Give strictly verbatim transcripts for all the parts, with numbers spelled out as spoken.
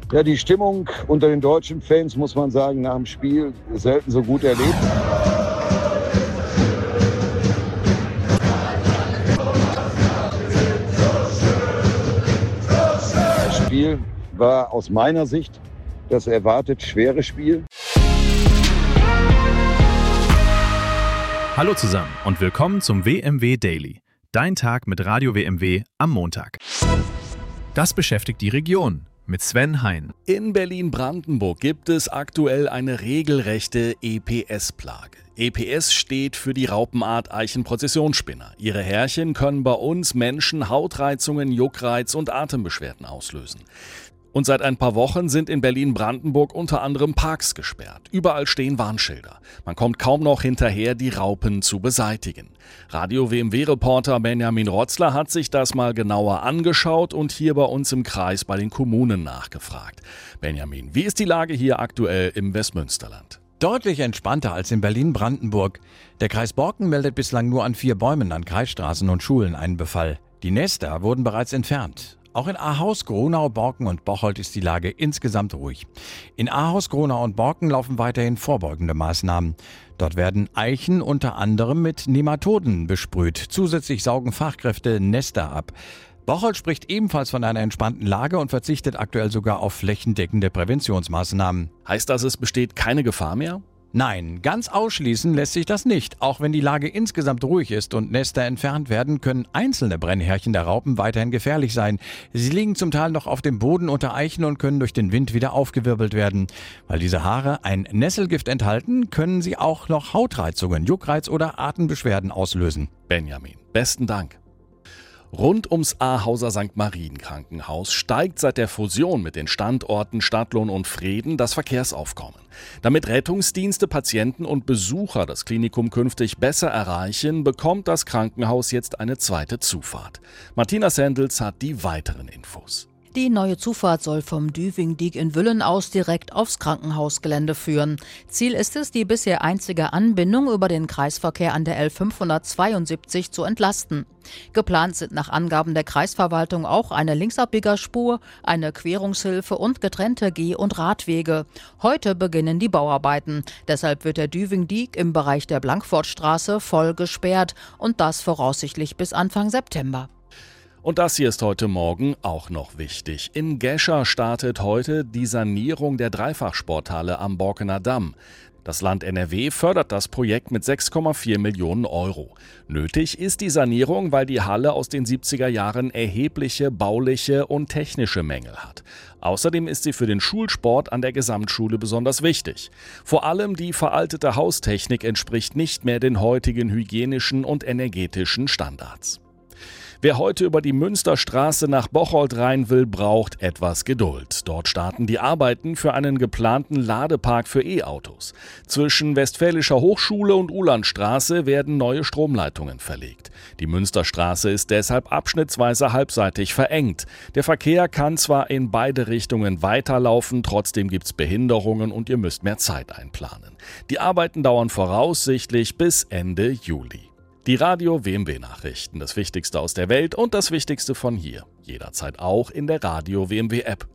Ja, die Stimmung unter den deutschen Fans, muss man sagen, nach dem Spiel selten so gut erlebt. Das Spiel war aus meiner Sicht das erwartet schwere Spiel. Hallo zusammen und willkommen zum W M W Daily. Dein Tag mit Radio W M W am Montag. Das beschäftigt die Region. Mit Sven Hein. In Berlin-Brandenburg gibt es aktuell eine regelrechte E P S-Plage. E P S steht für die Raupenart Eichenprozessionsspinner. Ihre Härchen können bei uns Menschen Hautreizungen, Juckreiz und Atembeschwerden auslösen. Und seit ein paar Wochen sind in Berlin-Brandenburg unter anderem Parks gesperrt. Überall stehen Warnschilder. Man kommt kaum noch hinterher, die Raupen zu beseitigen. Radio W M W-Reporter Benjamin Rotzler hat sich das mal genauer angeschaut und hier bei uns im Kreis bei den Kommunen nachgefragt. Benjamin, wie ist die Lage hier aktuell im Westmünsterland? Deutlich entspannter als in Berlin-Brandenburg. Der Kreis Borken meldet bislang nur an vier Bäumen an Kreisstraßen und Schulen einen Befall. Die Nester wurden bereits entfernt. Auch in Ahaus, Gronau, Borken und Bocholt ist die Lage insgesamt ruhig. In Ahaus, Gronau und Borken laufen weiterhin vorbeugende Maßnahmen. Dort werden Eichen unter anderem mit Nematoden besprüht. Zusätzlich saugen Fachkräfte Nester ab. Bocholt spricht ebenfalls von einer entspannten Lage und verzichtet aktuell sogar auf flächendeckende Präventionsmaßnahmen. Heißt das, es besteht keine Gefahr mehr? Nein, ganz ausschließen lässt sich das nicht. Auch wenn die Lage insgesamt ruhig ist und Nester entfernt werden, können einzelne Brennhärchen der Raupen weiterhin gefährlich sein. Sie liegen zum Teil noch auf dem Boden unter Eichen und können durch den Wind wieder aufgewirbelt werden. Weil diese Haare ein Nesselgift enthalten, können sie auch noch Hautreizungen, Juckreiz oder Atembeschwerden auslösen. Benjamin, besten Dank. Rund ums Ahauser Sankt Marien Krankenhaus steigt seit der Fusion mit den Standorten Stadtlohn und Vreden das Verkehrsaufkommen. Damit Rettungsdienste, Patienten und Besucher das Klinikum künftig besser erreichen, bekommt das Krankenhaus jetzt eine zweite Zufahrt. Martina Sendels hat die weiteren Infos. Die neue Zufahrt soll vom Düvingdiek in Wüllen aus direkt aufs Krankenhausgelände führen. Ziel ist es, die bisher einzige Anbindung über den Kreisverkehr an der L fünfhundertzweiundsiebzig zu entlasten. Geplant sind nach Angaben der Kreisverwaltung auch eine Linksabbiegerspur, eine Querungshilfe und getrennte Geh- und Radwege. Heute beginnen die Bauarbeiten. Deshalb wird der Düvingdiek im Bereich der Blankfortstraße voll gesperrt und das voraussichtlich bis Anfang September. Und das hier ist heute Morgen auch noch wichtig. In Gescher startet heute die Sanierung der Dreifachsporthalle am Borkener Damm. Das Land N R W fördert das Projekt mit sechs Komma vier Millionen Euro. Nötig ist die Sanierung, weil die Halle aus den siebziger Jahren erhebliche bauliche und technische Mängel hat. Außerdem ist sie für den Schulsport an der Gesamtschule besonders wichtig. Vor allem die veraltete Haustechnik entspricht nicht mehr den heutigen hygienischen und energetischen Standards. Wer heute über die Münsterstraße nach Bocholt rein will, braucht etwas Geduld. Dort starten die Arbeiten für einen geplanten Ladepark für E-Autos. Zwischen Westfälischer Hochschule und Uhlandstraße werden neue Stromleitungen verlegt. Die Münsterstraße ist deshalb abschnittsweise halbseitig verengt. Der Verkehr kann zwar in beide Richtungen weiterlaufen, trotzdem gibt's Behinderungen und ihr müsst mehr Zeit einplanen. Die Arbeiten dauern voraussichtlich bis Ende Juli. Die Radio W M W-Nachrichten, das Wichtigste aus der Welt und das Wichtigste von hier. Jederzeit auch in der Radio W M W-App.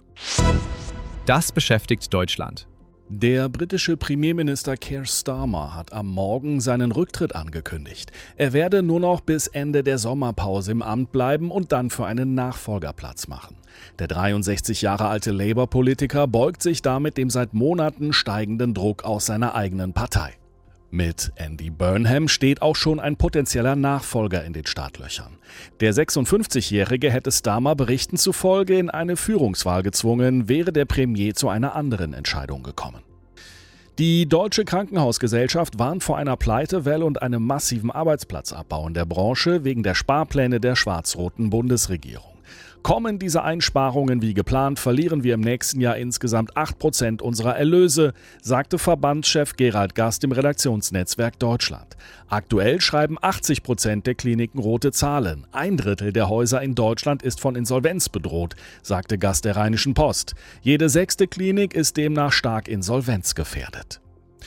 Das beschäftigt Deutschland. Der britische Premierminister Keir Starmer hat am Morgen seinen Rücktritt angekündigt. Er werde nur noch bis Ende der Sommerpause im Amt bleiben und dann für einen Nachfolger Platz machen. Der dreiundsechzig Jahre alte Labour-Politiker beugt sich damit dem seit Monaten steigenden Druck aus seiner eigenen Partei. Mit Andy Burnham steht auch schon ein potenzieller Nachfolger in den Startlöchern. Der sechsundfünfzigjährige hätte Starmer Berichten zufolge in eine Führungswahl gezwungen, wäre der Premier zu einer anderen Entscheidung gekommen. Die Deutsche Krankenhausgesellschaft warnt vor einer Pleitewelle und einem massiven Arbeitsplatzabbau in der Branche wegen der Sparpläne der schwarz-roten Bundesregierung. Kommen diese Einsparungen wie geplant, verlieren wir im nächsten Jahr insgesamt acht Prozent unserer Erlöse, sagte Verbandschef Gerald Gast im Redaktionsnetzwerk Deutschland. Aktuell schreiben achtzig Prozent der Kliniken rote Zahlen. Ein Drittel der Häuser in Deutschland ist von Insolvenz bedroht, sagte Gast der Rheinischen Post. Jede sechste Klinik ist demnach stark insolvenzgefährdet.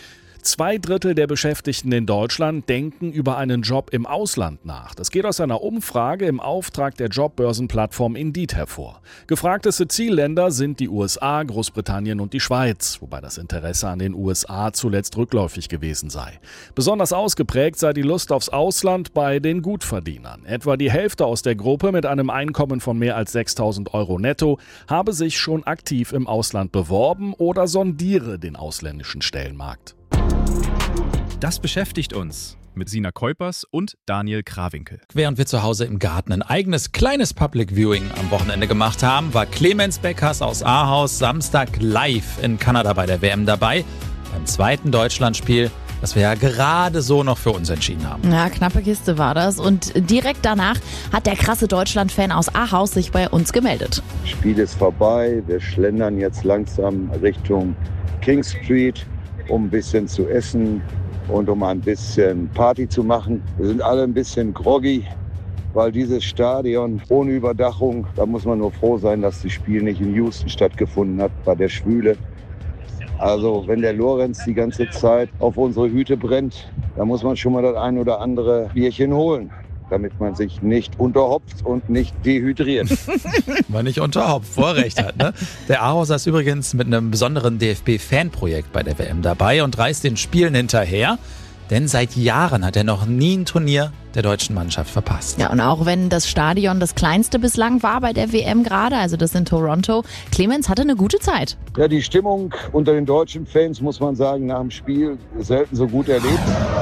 Zwei Drittel der Beschäftigten in Deutschland denken über einen Job im Ausland nach. Das geht aus einer Umfrage im Auftrag der Jobbörsenplattform Indeed hervor. Gefragteste Zielländer sind die U S A, Großbritannien und die Schweiz, wobei das Interesse an den U S A zuletzt rückläufig gewesen sei. Besonders ausgeprägt sei die Lust aufs Ausland bei den Gutverdienern. Etwa die Hälfte aus der Gruppe mit einem Einkommen von mehr als sechstausend Euro netto habe sich schon aktiv im Ausland beworben oder sondiere den ausländischen Stellenmarkt. Das beschäftigt uns mit Sina Keupers und Daniel Krawinkel. Während wir zu Hause im Garten ein eigenes kleines Public Viewing am Wochenende gemacht haben, war Clemens Beckers aus Ahaus Samstag live in Kanada bei der W M dabei. Beim zweiten Deutschlandspiel, das wir ja gerade so noch für uns entschieden haben. Ja, knappe Kiste war das. Und direkt danach hat der krasse Deutschland-Fan aus Ahaus sich bei uns gemeldet. Das Spiel ist vorbei. Wir schlendern jetzt langsam Richtung King Street, um ein bisschen zu essen und um ein bisschen Party zu machen. Wir sind alle ein bisschen groggy, weil dieses Stadion ohne Überdachung, da muss man nur froh sein, dass das Spiel nicht in Houston stattgefunden hat, bei der Schwüle. Also wenn der Lorenz die ganze Zeit auf unsere Hüte brennt, dann muss man schon mal das ein oder andere Bierchen holen, damit man sich nicht unterhopft und nicht dehydriert. Man nicht unterhopft, Vorrecht hat. Ne? Der Ahauser ist übrigens mit einem besonderen D F B-Fanprojekt bei der W M dabei und reist den Spielen hinterher. Denn seit Jahren hat er noch nie ein Turnier der deutschen Mannschaft verpasst. Ja, und auch wenn das Stadion das kleinste bislang war bei der W M gerade, also das in Toronto, Clemens hatte eine gute Zeit. Ja, die Stimmung unter den deutschen Fans, muss man sagen, nach dem Spiel selten so gut erlebt.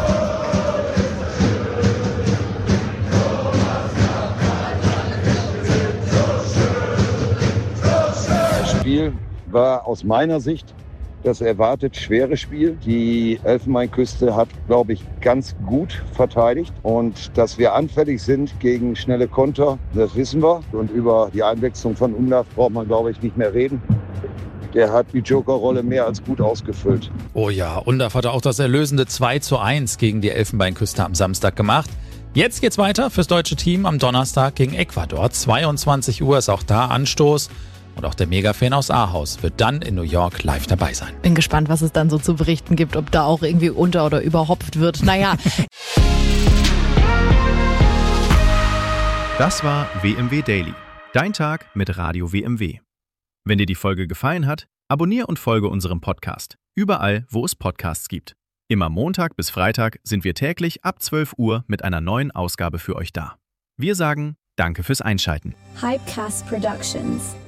Das Spiel war aus meiner Sicht das erwartet schwere Spiel. Die Elfenbeinküste hat, glaube ich, ganz gut verteidigt. Und dass wir anfällig sind gegen schnelle Konter, das wissen wir. Und über die Einwechslung von Umlauf braucht man, glaube ich, nicht mehr reden. Der hat die Jokerrolle mehr als gut ausgefüllt. Oh ja, Undaf hatte auch das erlösende zwei zu eins gegen die Elfenbeinküste am Samstag gemacht. Jetzt geht's weiter fürs deutsche Team am Donnerstag gegen Ecuador. zweiundzwanzig Uhr ist auch da Anstoß. Und auch der Mega-Fan aus Ahaus wird dann in New York live dabei sein. Bin gespannt, was es dann so zu berichten gibt, ob da auch irgendwie unter- oder überhopft wird. Naja. Das war W M W Daily, dein Tag mit Radio W M W. Wenn dir die Folge gefallen hat, abonnier und folge unserem Podcast. Überall, wo es Podcasts gibt. Immer Montag bis Freitag sind wir täglich ab zwölf Uhr mit einer neuen Ausgabe für euch da. Wir sagen Danke fürs Einschalten. Hypecast Productions.